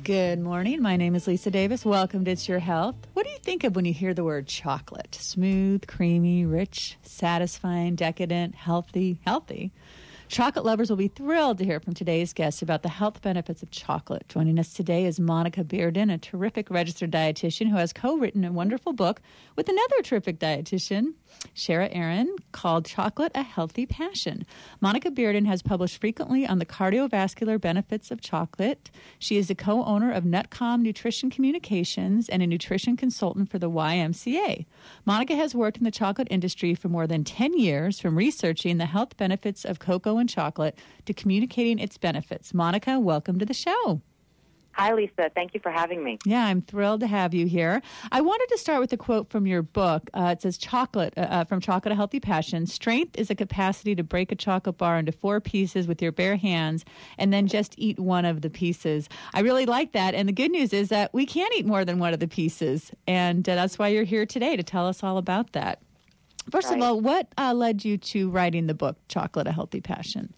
Good morning. My name is Lisa Davis. Welcome to It's Your Health. What do you think of when you hear the word chocolate? Smooth, creamy, rich, satisfying, decadent, healthy. Chocolate lovers will be thrilled to hear from today's guest about the health benefits of chocolate. Joining us today is Monica Bearden, a terrific registered dietitian who has co-written a wonderful book with another terrific dietitian, Shara Aaron, called Chocolate, A Healthy Passion. Monica Bearden has published frequently on the cardiovascular benefits of chocolate. She is the co-owner of Nutcom Nutrition Communications and a nutrition consultant for the YMCA. Monica has worked in the chocolate industry for more than 10 years, from researching the health benefits of cocoa and chocolate to communicating its benefits. Monica, welcome to the show. Hi, Lisa. Thank you for having me. Yeah, I'm thrilled to have you here. I wanted to start with a quote from your book. It says, from Chocolate, A Healthy Passion, strength is a capacity to break a chocolate bar into 4 pieces with your bare hands and then just eat one of the pieces. I really like that. And the good news is that we can't eat more than one of the pieces. And that's why you're here today, to tell us all about that. First of all, what led you to writing the book, Chocolate, A Healthy Passion?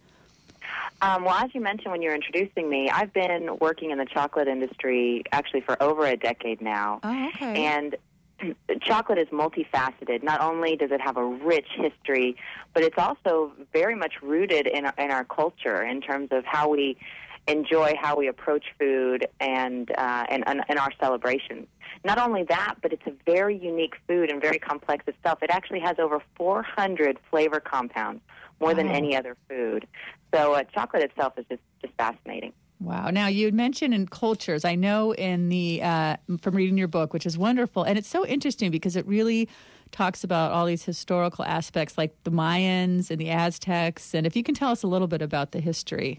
Well, as you mentioned when you were introducing me, I've been working in the chocolate industry actually for over a decade now. Oh, okay. And chocolate is multifaceted. Not only does it have a rich history, but it's also very much rooted in our culture in terms of how we enjoy, how we approach food, and our celebrations. Not only that, but it's a very unique food and very complex itself. It actually has over 400 flavor compounds, more than any other food. So chocolate itself is just fascinating. Wow. Now, you had mentioned in cultures, I know in the from reading your book, which is wonderful, and it's so interesting because it really talks about all these historical aspects like the Mayans and the Aztecs, and if you can tell us a little bit about the history.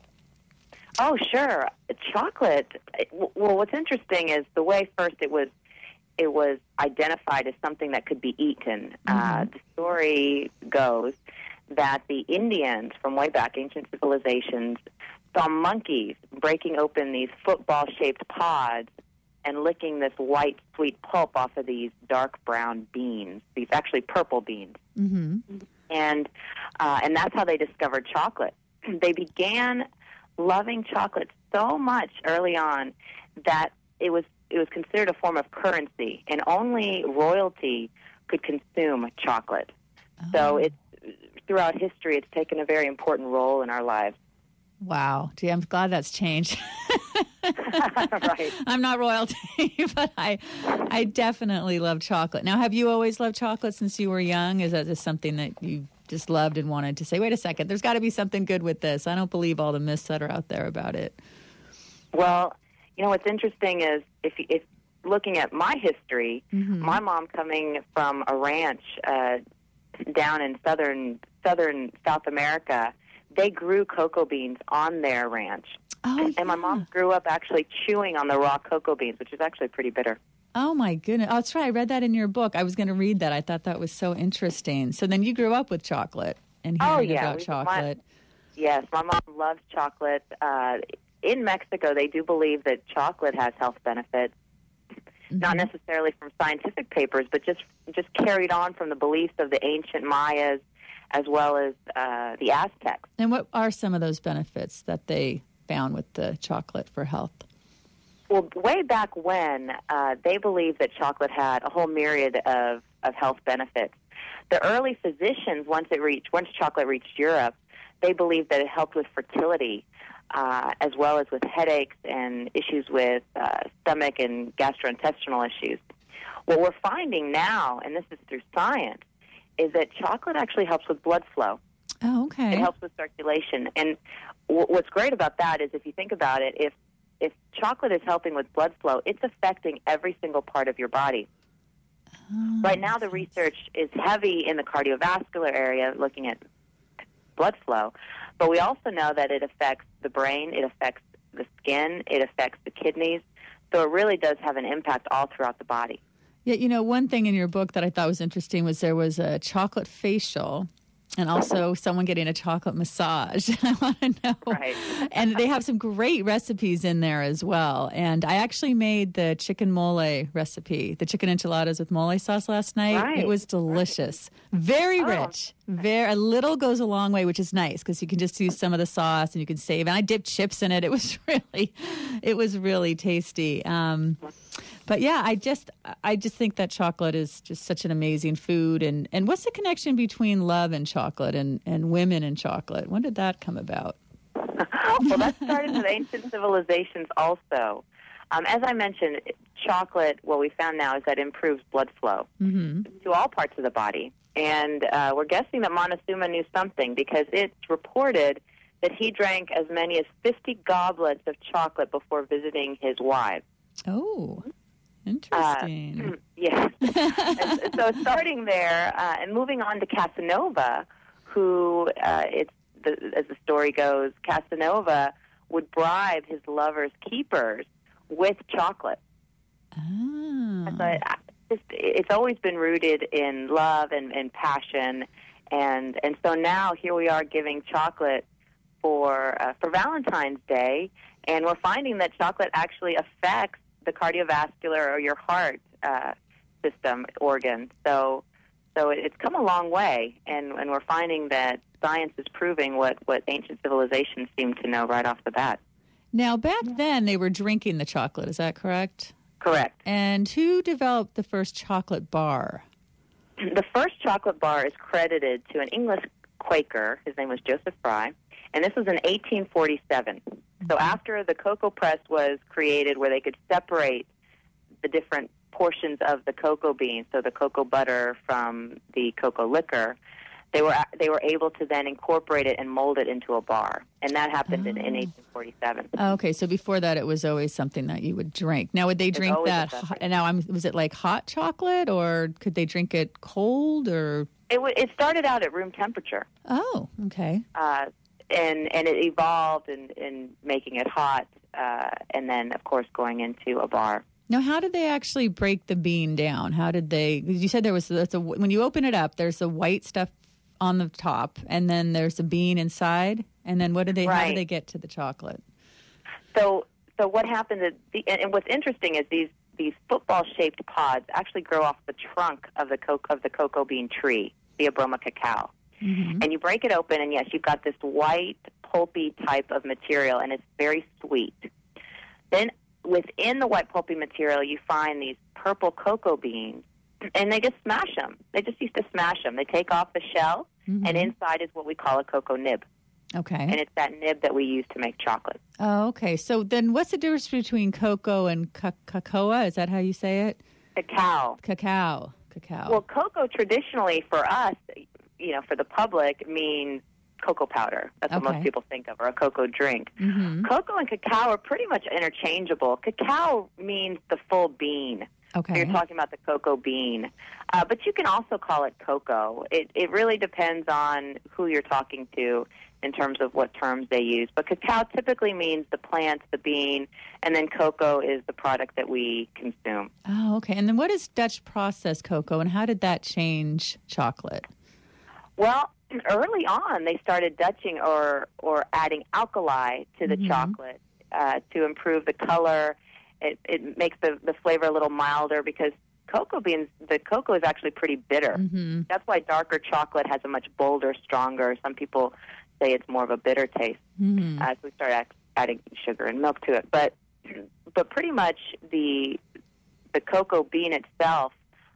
Oh, sure. Chocolate, well, what's interesting is the way first it was identified as something that could be eaten. The story goes that the Indians from way back, ancient civilizations, saw monkeys breaking open these football-shaped pods and licking this white, sweet pulp off of these dark brown beans, these actually purple beans. And that's how they discovered chocolate. They began loving chocolate so much early on that it was considered a form of currency, and only royalty could consume chocolate. So it's throughout history, it's taken a very important role in our lives. Wow. Gee, I'm glad that's changed. Right. I'm not royalty, but I definitely love chocolate. Now, have you always loved chocolate since you were young? Is that just something that you just loved and wanted to say, wait a second, there's got to be something good with this? I don't believe all the myths that are out there about it. Well, what's interesting is if looking at my history, my mom coming from a ranch down in southern South America, they grew cocoa beans on their ranch. And my mom grew up actually chewing on the raw cocoa beans, which is actually pretty bitter. Oh, my goodness. Oh, that's right. I read that in your book. I was going to read that. I thought that was so interesting. So then you grew up with chocolate and hearing about chocolate. Yes, my mom loves chocolate. In Mexico, they do believe that chocolate has health benefits, not necessarily from scientific papers, but just carried on from the beliefs of the ancient Mayas as well as the Aztecs. And what are some of those benefits that they found with the chocolate for health? Well, way back when, they believed that chocolate had a whole myriad of health benefits. The early physicians, once chocolate reached Europe, they believed that it helped with fertility, as well as with headaches and issues with stomach and gastrointestinal issues. What we're finding now, and this is through science, is that chocolate actually helps with blood flow. Oh, okay. It helps with circulation. And what's great about that is if you think about it, if chocolate is helping with blood flow, it's affecting every single part of your body. Right now, the research is heavy in the cardiovascular area, looking at blood flow. But we also know that it affects the brain, it affects the skin, it affects the kidneys. So it really does have an impact all throughout the body. Yeah, one thing in your book that I thought was interesting was there was a chocolate facial And also someone getting a chocolate massage. I want to know. Right. And they have some great recipes in there as well. And I actually made the chicken mole recipe, the chicken enchiladas with mole sauce last night. Right. It was delicious. Very rich. A little goes a long way, which is nice because you can just use some of the sauce and you can save. And I dipped chips in it. It was really tasty. But yeah, I just think that chocolate is just such an amazing food. And what's the connection between love and chocolate and women and chocolate? When did that come about? Well, that started with ancient civilizations also. As I mentioned, chocolate, what we found now is that improves blood flow to all parts of the body. And we're guessing that Montezuma knew something because it's reported that he drank as many as 50 goblets of chocolate before visiting his wives. Oh, interesting. Yes. So starting there and moving on to Casanova, who, as the story goes, Casanova would bribe his lover's keepers with chocolate. Ah. So it's always been rooted in love and passion, and so now here we are giving chocolate for Valentine's Day, and we're finding that chocolate actually affects the cardiovascular or your heart system organ. So it's come a long way, and we're finding that science is proving what ancient civilizations seemed to know right off the bat. Now, back then, they were drinking the chocolate. Is that correct? Correct. And who developed the first chocolate bar? The first chocolate bar is credited to an English Quaker. His name was Joseph Fry, and this was in 1847. So after the cocoa press was created where they could separate the different portions of the cocoa bean, so the cocoa butter from the cocoa liquor, they were able to then incorporate it and mold it into a bar. And that happened in 1847. Okay, so before that it was always something that you would drink. Now, would they drink that? Was it like hot chocolate, or could they drink it cold, or? It started out at room temperature. Oh, okay. And it evolved in making it hot, and then, of course, going into a bar. Now, how did they actually break the bean down? How did they? Because you said when you open it up, there's the white stuff on the top, and then there's a bean inside. And then what do they? Right. How do they get to the chocolate? So what happens is, and what's interesting is these football-shaped pods actually grow off the trunk of the cocoa bean tree, Theobroma cacao. Mm-hmm. And you break it open, and yes, you've got this white, pulpy type of material, and it's very sweet. Then within the white, pulpy material, you find these purple cocoa beans, and they just smash them. They just used to smash them. They take off the shell, and inside is what we call a cocoa nib. Okay. And it's that nib that we use to make chocolate. Oh, okay. So then what's the difference between cocoa and cocoa? Is that how you say it? Cacao. Cacao. Well, cocoa traditionally for us, for the public, means cocoa powder. That's what most people think of, or a cocoa drink. Mm-hmm. Cocoa and cacao are pretty much interchangeable. Cacao means the full bean. Okay. So you're talking about the cocoa bean. But you can also call it cocoa. It really depends on who you're talking to in terms of what terms they use. But cacao typically means the plant, the bean, and then cocoa is the product that we consume. Oh, okay. And then what is Dutch processed cocoa, and how did that change chocolate? Well, early on, they started Dutching or adding alkali to the chocolate to improve the color. It makes the flavor a little milder because the cocoa is actually pretty bitter. Mm-hmm. That's why darker chocolate has a much bolder, stronger. Some people say it's more of a bitter taste. Mm-hmm. So we start adding sugar and milk to it. But pretty much the cocoa bean itself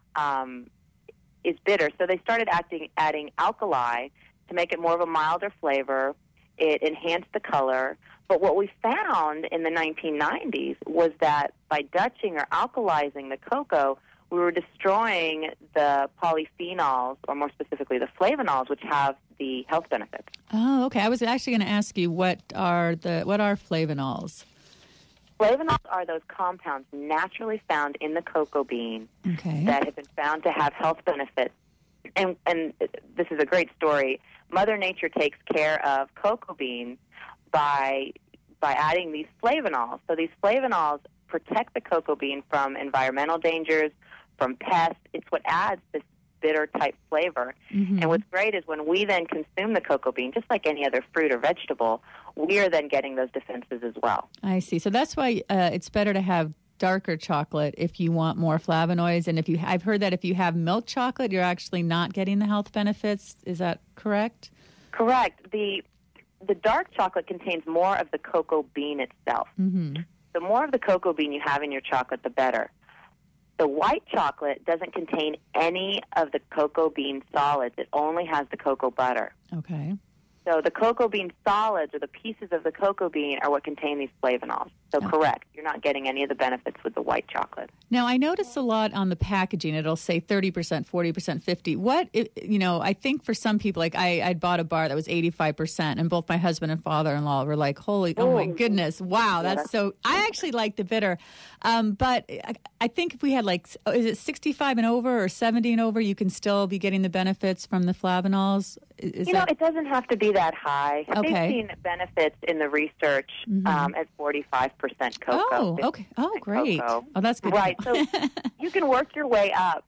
is bitter. So they started adding alkali to make it more of a milder flavor. It enhanced the color. But what we found in the 1990s was that by Dutching or alkalizing the cocoa, we were destroying the polyphenols, or more specifically the flavonols, which have the health benefits. Oh, okay. I was actually going to ask you, what are flavonols? Flavonols are those compounds naturally found in the cocoa bean that have been found to have health benefits. And this is a great story. Mother Nature takes care of cocoa beans by adding these flavonols. So these flavonols protect the cocoa bean from environmental dangers, from pests. It's what adds this bitter type flavor. And what's great is when we then consume the cocoa bean, just like any other fruit or vegetable, we are then getting those defenses as well. I see. So that's why it's better to have darker chocolate if you want more flavonoids. And I've heard that if you have milk chocolate, you're actually not getting the health benefits. Is that correct? Correct. The dark chocolate contains more of the cocoa bean itself. The more of the cocoa bean you have in your chocolate, the better. The white chocolate doesn't contain any of the cocoa bean solids. It only has the cocoa butter. Okay. So the cocoa bean solids, or the pieces of the cocoa bean, are what contain these flavonols. So correct, you're not getting any of the benefits with the white chocolate. Now, I notice a lot on the packaging. It'll say 30%, 40%, 50%. I think for some people, like I'd bought a bar that was 85%, and both my husband and father-in-law were like, oh my goodness, wow, that's so... I actually like the bitter. But I think if we had is it 65 and over or 70 and over, you can still be getting the benefits from the flavanols? It doesn't have to be that high. Okay. They've seen benefits in the research at 45% cocoa. Oh, okay. Oh, great. Cocoa. Oh, that's good. Right. So you can work your way up.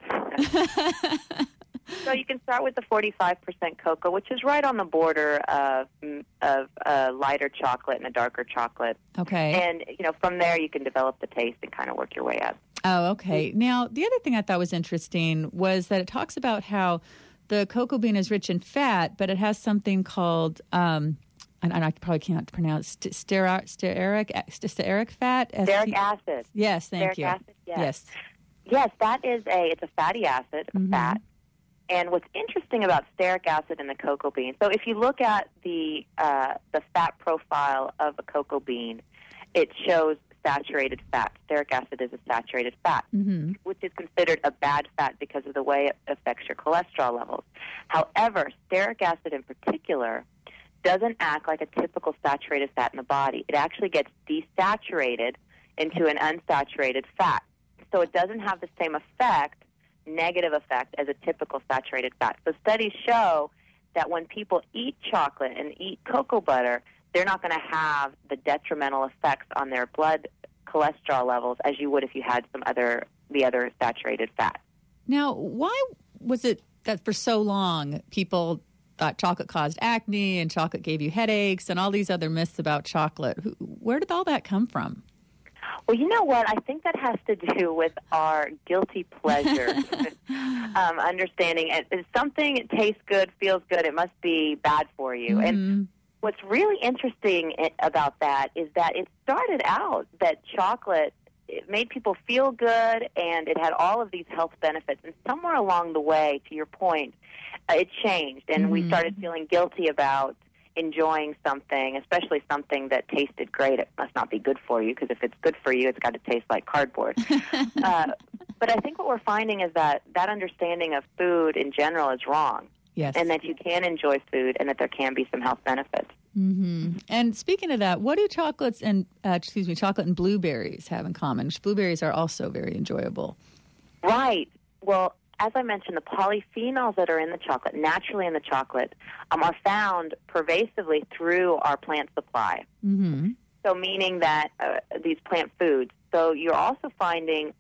So you can start with the 45% cocoa, which is right on the border of lighter chocolate and a darker chocolate. Okay. And, from there you can develop the taste and kind of work your way up. Oh, okay. Now, the other thing I thought was interesting was that it talks about how the cocoa bean is rich in fat, but it has something called, and I probably can't pronounce, stearic fat? Stearic acid. Yes, thank you. Stearic acid, yes. Yes, it's a fatty acid, a fat. And what's interesting about stearic acid in the cocoa bean, so if you look at the fat profile of a cocoa bean, it shows saturated fat. Stearic acid is a saturated fat, which is considered a bad fat because of the way it affects your cholesterol levels. However, stearic acid in particular doesn't act like a typical saturated fat in the body. It actually gets desaturated into an unsaturated fat. So it doesn't have the same negative effect as a typical saturated fat. So studies show that when people eat chocolate and eat cocoa butter, they're not going to have the detrimental effects on their blood cholesterol levels as you would if you had the other saturated fat. Now, why was it that for so long people thought chocolate caused acne and chocolate gave you headaches and all these other myths about chocolate? Where did all that come from? Well, you know what? I think that has to do with our guilty pleasure. Understanding if something tastes good, feels good, it must be bad for you. And what's really interesting about that is that it started out that chocolate, it made people feel good and it had all of these health benefits. And somewhere along the way, to your point, it changed. And we started feeling guilty about enjoying something, especially something that tasted great. It must not be good for you, because if it's good for you, it's got to taste like cardboard. But I think what we're finding is that understanding of food in general is wrong. Yes. And that you can enjoy food and that there can be some health benefits. And speaking of that, what do chocolate and blueberries have in common? Blueberries are also very enjoyable. Right. Well, as I mentioned, the polyphenols that are in the chocolate, naturally in the chocolate, are found pervasively through our plant supply. So meaning that these plant foods. So you're also finding,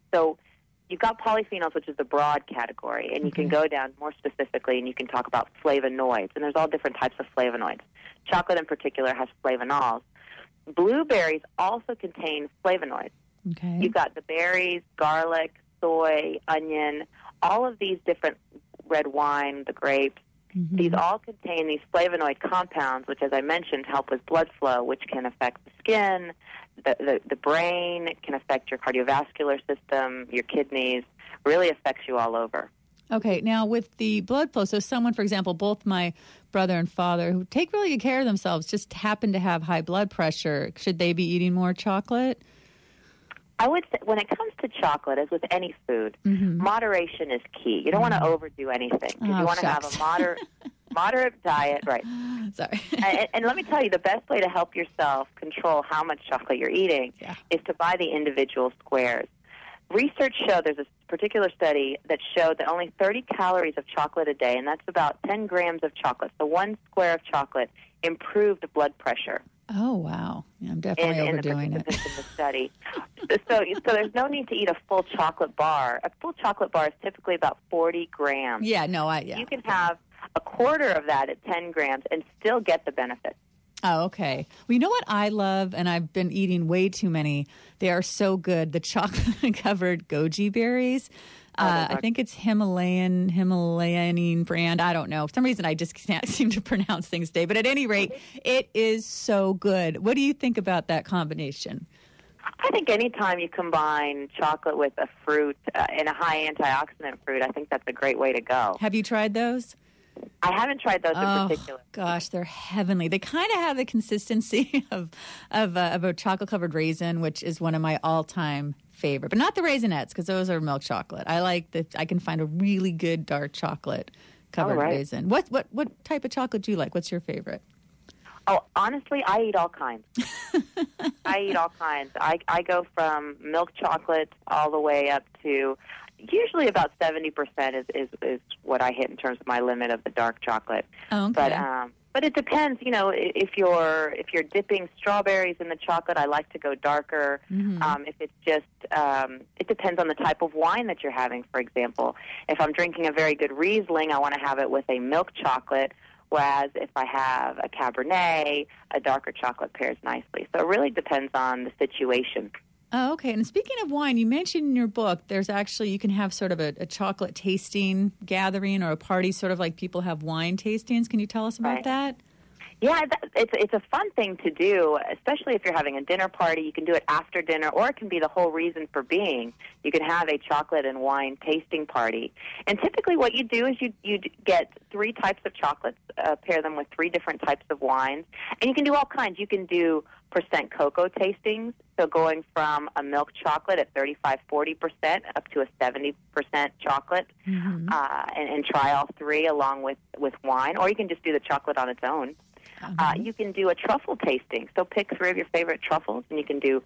you've got polyphenols, which is the broad category, and you can go down more specifically and you can talk about flavonoids. And there's all different types of flavonoids. Chocolate in particular has flavonols. Blueberries also contain flavonoids. Okay. You've got the berries, garlic, soy, onion, all of these different, red wine, the grapes. These all contain these flavonoid compounds, which, as I mentioned, help with blood flow, which can affect the skin, the brain. It can affect your cardiovascular system, your kidneys. Really affects you all over. Okay, now with the blood flow, so someone, for example, both my brother and father, who take really good care of themselves, just happen to have high blood pressure, should they be eating more chocolate? I would say when it comes to chocolate, as with any food, moderation is key. You don't want to overdo anything. You want to have a moderate diet, right? Sorry. and let me tell you, the best way to help yourself control how much chocolate you're eating is to buy the individual squares. Research showed, there's a particular study that showed that only 30 calories of chocolate a day, and that's about 10 grams of chocolate, so one square of chocolate, improved blood pressure. Oh, wow. Yeah, I'm definitely in the overdoing it. participants in the study. So there's no need to eat a full chocolate bar. A full chocolate bar is typically about 40 grams. Yeah, no, You can have a quarter of that at 10 grams and still get the benefits. Oh, okay. Well, you know what I love, and I've been eating way too many. They are so good. The chocolate-covered goji berries. I think it's Himalayan brand. I don't know. For some reason, I just can't seem to pronounce things today. But at any rate, it is so good. What do you think about that combination? I think anytime you combine chocolate with a fruit and a high antioxidant fruit, I think that's a great way to go. Have you tried those? I haven't tried those in particular. Gosh, they're heavenly. They kind of have the consistency of a chocolate-covered raisin, which is one of my all-time favorite. But not the Raisinets, because those are milk chocolate. I like that. I can find a really good dark chocolate-covered raisin. What type of chocolate do you like? What's your favorite? Oh, honestly, I eat all kinds. I eat all kinds. I go from milk chocolate all the way up to usually about 70% is what I hit in terms of my limit of the dark chocolate. Oh, okay. But it depends. You know, if you're dipping strawberries in the chocolate, I like to go darker. Mm-hmm. If it's just, it depends on the type of wine that you're having. For example, if I'm drinking a very good Riesling, I want to have it with a milk chocolate. Whereas if I have a Cabernet, a darker chocolate pairs nicely. So it really depends on the situation. Oh, okay. And speaking of wine, you mentioned in your book there's actually, you can have sort of a chocolate tasting gathering or a party, sort of like people have wine tastings. Can you tell us about that? Yeah, it's a fun thing to do, especially if you're having a dinner party. You can do it after dinner, or it can be the whole reason for being. You can have a chocolate and wine tasting party. And typically what you do is you get 3 types of chocolates, pair them with 3 different types of wines, and you can do all kinds. You can do % cocoa tastings, so going from a milk chocolate at 35-40% up to a 70% chocolate, Mm-hmm. and try all 3 along with wine, or you can just do the chocolate on its own. You can do a truffle tasting. So pick 3 of your favorite truffles, and you can do,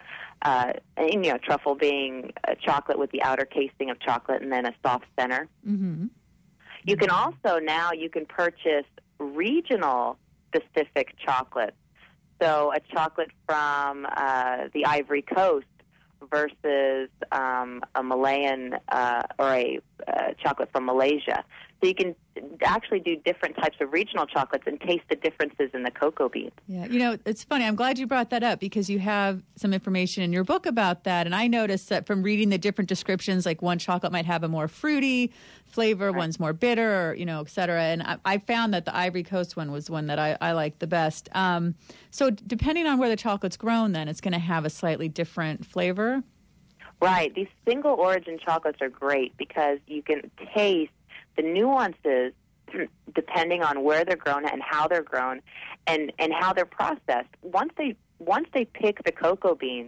truffle being a chocolate with the outer casing of chocolate and then a soft center. Mm-hmm. You can also you can purchase regional specific chocolates. So a chocolate from the Ivory Coast versus a Malayan or a chocolate from Malaysia. So you can actually do different types of regional chocolates and taste the differences in the cocoa beans. Yeah, it's funny. I'm glad you brought that up because you have some information in your book about that. And I noticed that from reading the different descriptions, like one chocolate might have a more fruity flavor, one's more bitter, or, et cetera. And I found that the Ivory Coast one was one that I liked the best. So depending on where the chocolate's grown, then it's going to have a slightly different flavor. Right. These single origin chocolates are great because you can taste the nuances depending on where they're grown and how they're grown and how they're processed. Once they pick the cocoa beans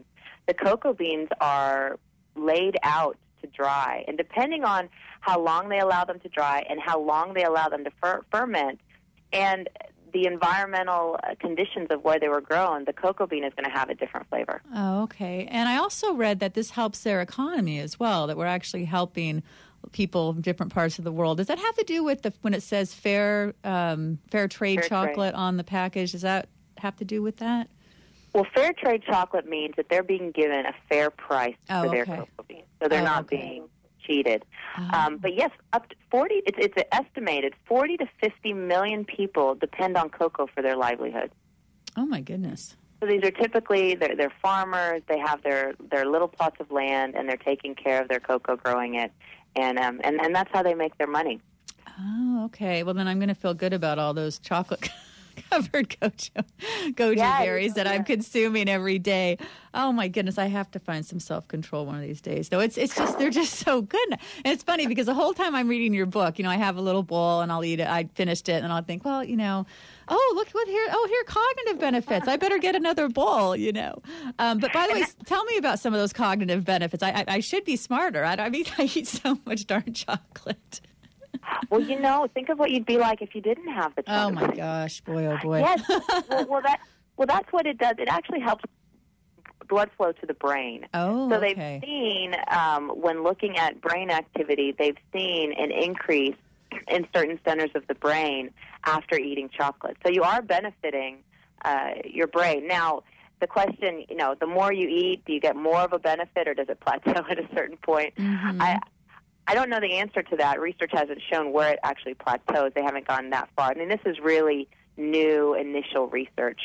are laid out to dry. And depending on how long they allow them to dry and how long they allow them to ferment and the environmental conditions of where they were grown, the cocoa bean is going to have a different flavor. Oh, okay. And I also read that this helps their economy as well, that we're actually helping people from different parts of the world. Does that have to do with when it says fair trade chocolate on the package? Does that have to do with that? Well, fair trade chocolate means that they're being given a fair price for their cocoa beans, so they're not being cheated. But yes, up to 40. It's estimated 40 to 50 million people depend on cocoa for their livelihood. Oh my goodness! So these are typically they're farmers. They have their little plots of land, and they're taking care of their cocoa, growing it. And that's how they make their money. Oh, okay. Well, then I'm going to feel good about all those chocolate-covered goji berries that I'm consuming every day. Oh my goodness, I have to find some self-control one of these days. Though it's just they're just so good. And it's funny because the whole time I'm reading your book, I have a little bowl and I'll eat it. I finished it and I'll think, well, oh, look what here. Oh, here are cognitive benefits. I better get another bowl, But by the way, tell me about some of those cognitive benefits. I should be smarter. I eat so much darn chocolate. Well, think of what you'd be like if you didn't have the chocolate. Oh my gosh, boy, oh boy. Yes. Well, that's what it does. It actually helps blood flow to the brain. Oh, so okay. They've seen when looking at brain activity, they've seen an increase in certain centers of the brain after eating chocolate. So you are benefiting your brain. Now, the question, the more you eat, do you get more of a benefit, or does it plateau at a certain point? Mm-hmm. I don't know the answer to that. Research hasn't shown where it actually plateaus. They haven't gone that far. I mean, this is really new initial research.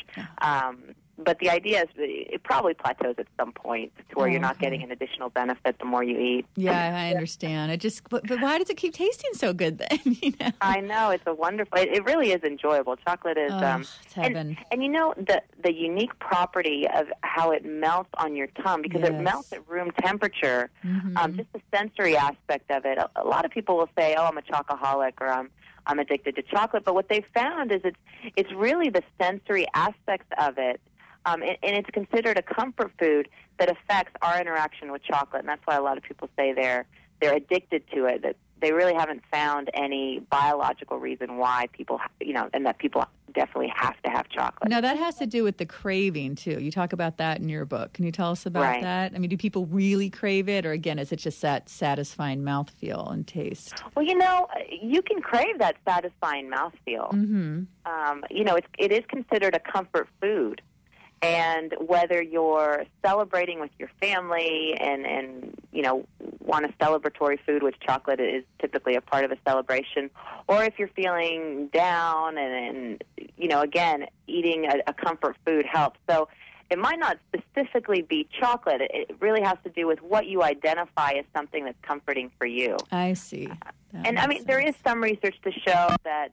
But the idea is it probably plateaus at some point to where you're not getting an additional benefit the more you eat. Yeah, I understand. But why does it keep tasting so good then? I know, it's a wonderful. It really is enjoyable. Chocolate is it's heaven. And the unique property of how it melts on your tongue, because it melts at room temperature. Mm-hmm. Just the sensory aspect of it. A lot of people will say, "Oh, I'm a chocoholic," or I'm addicted to chocolate. But what they've found is it's really the sensory aspects of it. And it's considered a comfort food that affects our interaction with chocolate, and that's why a lot of people say they're addicted to it. That they really haven't found any biological reason why people, and that people definitely have to have chocolate. Now that has to do with the craving too. You talk about that in your book. Can you tell us about that? I mean, do people really crave it, or again, is it just that satisfying mouthfeel and taste? Well, you can crave that satisfying mouthfeel. Mm-hmm. It is considered a comfort food. And whether you're celebrating with your family and want a celebratory food, which chocolate is typically a part of a celebration, or if you're feeling down and again, eating a comfort food helps. So it might not specifically be chocolate. It really has to do with what you identify as something that's comforting for you. I see. There is some research to show that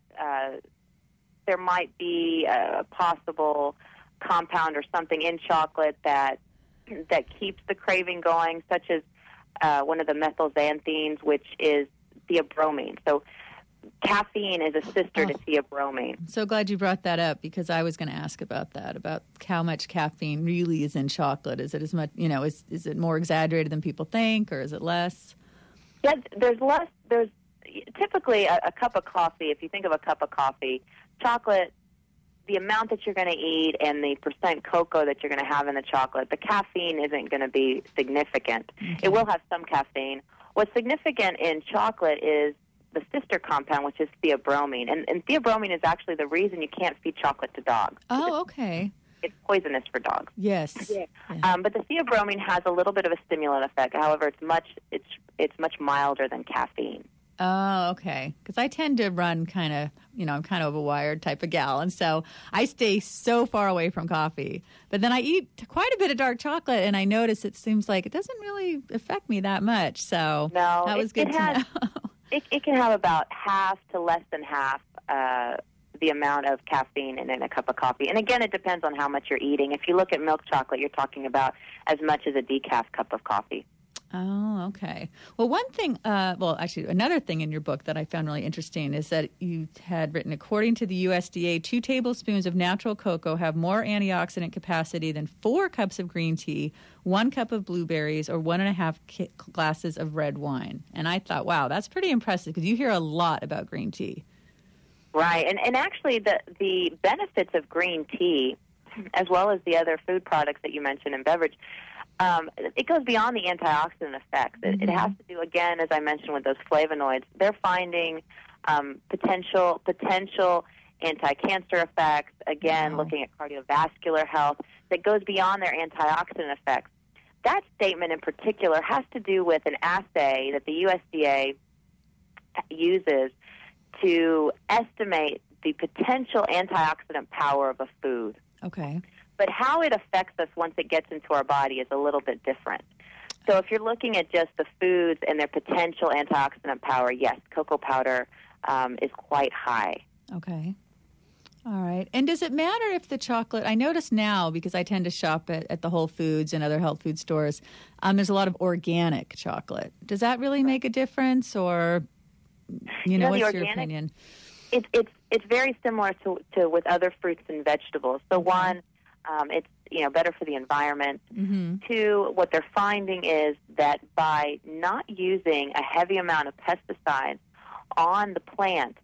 there might be a possible compound or something in chocolate that keeps the craving going, such as one of the methylxanthines, which is theobromine. So caffeine is a sister to theobromine. I'm so glad you brought that up, because I was going to ask about that, about how much caffeine really is in chocolate. Is it as much, is it more exaggerated than people think, or is it less? Yeah, there's less. There's typically a cup of coffee. If you think of a cup of coffee, chocolate, the amount that you're going to eat and the percent cocoa that you're going to have in the chocolate, the caffeine isn't going to be significant. Okay. It will have some caffeine. What's significant in chocolate is the sister compound, which is theobromine. And theobromine is actually the reason you can't feed chocolate to dogs. Oh, okay. It's poisonous for dogs. Yes. Yeah. But the theobromine has a little bit of a stimulant effect. However, it's much milder than caffeine. Oh, okay. Because I tend to run kind of, I'm kind of a wired type of gal. And so I stay so far away from coffee. But then I eat quite a bit of dark chocolate, and I notice it seems like it doesn't really affect me that much. So that was good to know. It can have about half to less than half the amount of caffeine in a cup of coffee. And again, it depends on how much you're eating. If you look at milk chocolate, you're talking about as much as a decaf cup of coffee. Oh, okay. Well, another thing in your book that I found really interesting is that you had written, according to the USDA, 2 tablespoons of natural cocoa have more antioxidant capacity than 4 cups of green tea, 1 cup of blueberries, or 1.5 glasses of red wine. And I thought, wow, that's pretty impressive, because you hear a lot about green tea. Right. And actually, the benefits of green tea, as well as the other food products that you mentioned in beverage, it goes beyond the antioxidant effects. It has to do, again, as I mentioned, with those flavonoids. They're finding potential anti-cancer effects, again, looking at cardiovascular health, that goes beyond their antioxidant effects. That statement in particular has to do with an assay that the USDA uses to estimate the potential antioxidant power of a food. Okay. But how it affects us once it gets into our body is a little bit different. So if you're looking at just the foods and their potential antioxidant power, yes, cocoa powder is quite high. Okay. All right. And does it matter if the chocolate, I notice now, because I tend to shop at the Whole Foods and other health food stores, there's a lot of organic chocolate. Does that really make a difference, or, what's your opinion? It's very similar to with other fruits and vegetables. So one, it's better for the environment. Mm-hmm. 2, what they're finding is that by not using a heavy amount of pesticides on the plant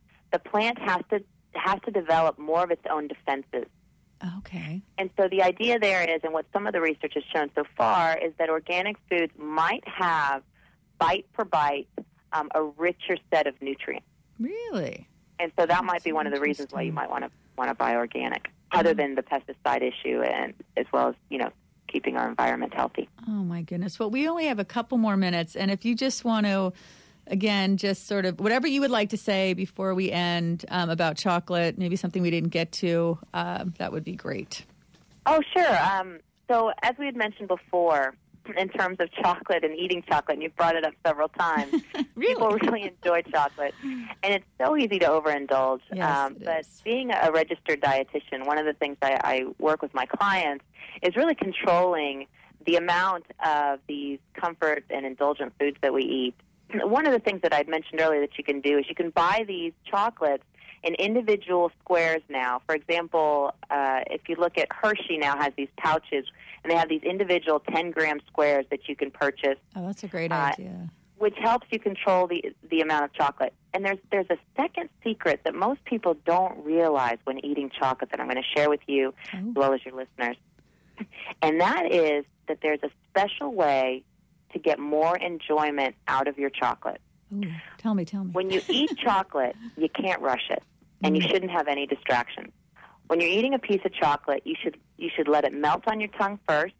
has to develop more of its own defenses. Okay. And so the idea there is, and what some of the research has shown so far, is that organic foods might have, bite per bite, a richer set of nutrients. Really? And so that might be one of the reasons why you might want to buy organic. other than the pesticide issue, and as well as, keeping our environment healthy. Oh, my goodness. Well, we only have a couple more minutes, and if you just want to, again, just sort of whatever you would like to say before we end about chocolate, maybe something we didn't get to, that would be great. Oh, sure. So as we had mentioned before, in terms of chocolate and eating chocolate, and you've brought it up several times, Really? people really enjoy chocolate, and it's so easy to overindulge. Yes, but being a registered dietitian, one of the things I work with my clients is really controlling the amount of these comfort and indulgent foods that we eat. One of the things that I'd mentioned earlier that you can do is you can buy these chocolates in individual squares now. For example, if you look at Hershey now has these pouches, and they have these individual 10-gram squares that you can purchase. Oh, that's a great idea. Which helps you control the amount of chocolate. And there's a second secret that most people don't realize when eating chocolate that I'm going to share with you as well as your listeners. And that is that there's a special way to get more enjoyment out of your chocolate. Ooh, tell me. When you eat chocolate, you can't rush it, and you shouldn't have any distractions. When you're eating a piece of chocolate, you should let it melt on your tongue first.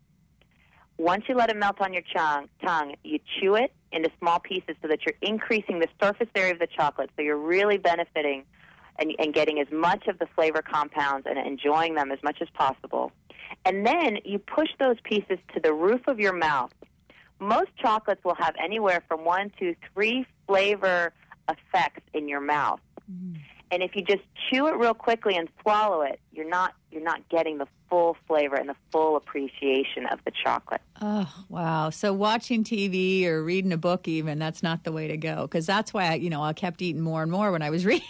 Once you let it melt on your tongue, you chew it into small pieces so that you're increasing the surface area of the chocolate, so you're really benefiting and getting as much of the flavor compounds and enjoying them as much as possible. And then you push those pieces to the roof of your mouth. Most chocolates will have anywhere from 1 to 3 flavor effects in your mouth. And if you just chew it real quickly and swallow it, you're not getting the full flavor and the full appreciation of the chocolate. Oh, wow. So watching TV or reading a book even, that's not the way to go, because that's why I kept eating more and more when I was reading.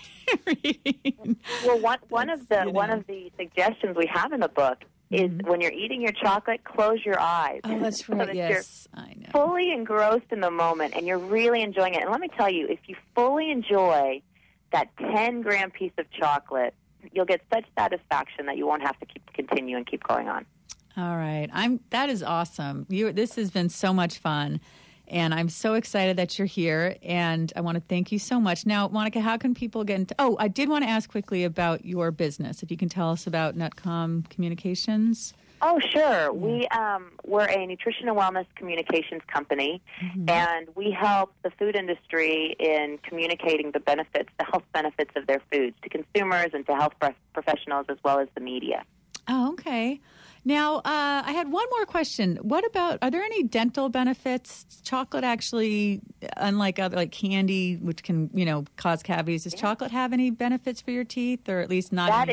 Well, one of the suggestions we have in the book is when you're eating your chocolate, close your eyes. Oh, that's right. Yes, I know. Fully engrossed in the moment, and you're really enjoying it. And let me tell you, if you fully enjoy that 10-gram piece of chocolate, you'll get such satisfaction that you won't have to continue and keep going on. All right. That is awesome. This has been so much fun, and I'm so excited that you're here, and I want to thank you so much. Now, Monica, how can people get into... Oh, I did want to ask quickly about your business, if you can tell us about Nutcom Communications. Oh, sure. We're a nutrition and wellness communications company, and we help the food industry in communicating the health benefits of their foods to consumers and to health professionals as well as the media. Oh, okay. Now, I had one more question. Are there any dental benefits? Chocolate actually, unlike other, like candy, which can, cause cavities, does chocolate have any benefits for your teeth, or at least not?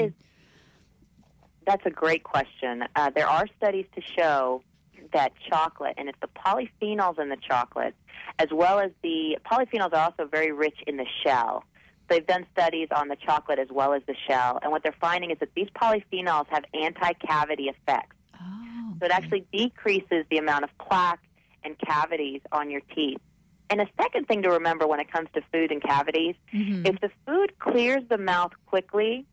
That's a great question. There are studies to show that chocolate, and it's the polyphenols in the chocolate, as well as the polyphenols are also very rich in the shell. They've done studies on the chocolate as well as the shell, and what they're finding is that these polyphenols have anti-cavity effects. Oh, okay. So it actually decreases the amount of plaque and cavities on your teeth. And a second thing to remember when it comes to food and cavities, if the food clears the mouth quickly,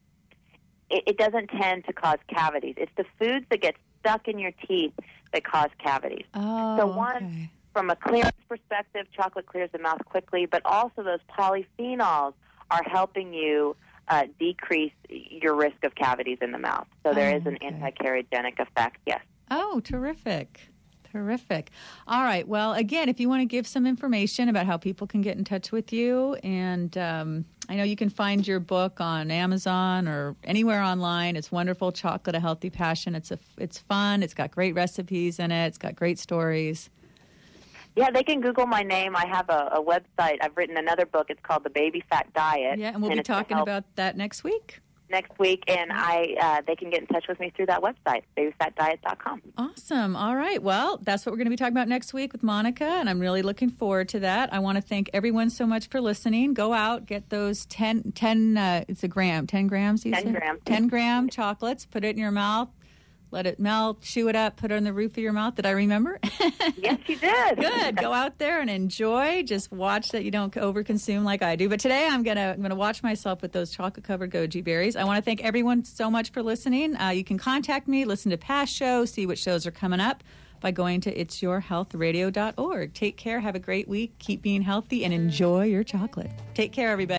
it doesn't tend to cause cavities. It's the foods that get stuck in your teeth that cause cavities. Oh, so from a clearance perspective, chocolate clears the mouth quickly, but also those polyphenols are helping you decrease your risk of cavities in the mouth. So there is an anti-carcinogenic effect, yes. Oh, terrific. Terrific. All right. Well, again, if you want to give some information about how people can get in touch with you, and I know you can find your book on Amazon or anywhere online. It's wonderful, Chocolate, A Healthy Passion. It's fun. It's got great recipes in it. It's got great stories. Yeah, they can Google my name. I have a website. I've written another book. It's called The Baby Fat Diet. Yeah, and we'll be talking about that next week. Next week, and they can get in touch with me through that website, babyfatdiet.com. Awesome. All right. Well, that's what we're going to be talking about next week with Monica, and I'm really looking forward to that. I want to thank everyone so much for listening. Go out, get those 10 it's a gram, 10 grams, you 10 said? grams. 10-gram chocolates, put it in your mouth, let it melt, chew it up, put it on the roof of your mouth. Did I remember? Yes, you did. Good. Go out there and enjoy. Just watch that you don't overconsume like I do. But today I'm gonna watch myself with those chocolate-covered goji berries. I want to thank everyone so much for listening. You can contact me, listen to past shows, see what shows are coming up by going to itsyourhealthradio.org. Take care. Have a great week. Keep being healthy and enjoy your chocolate. Take care, everybody.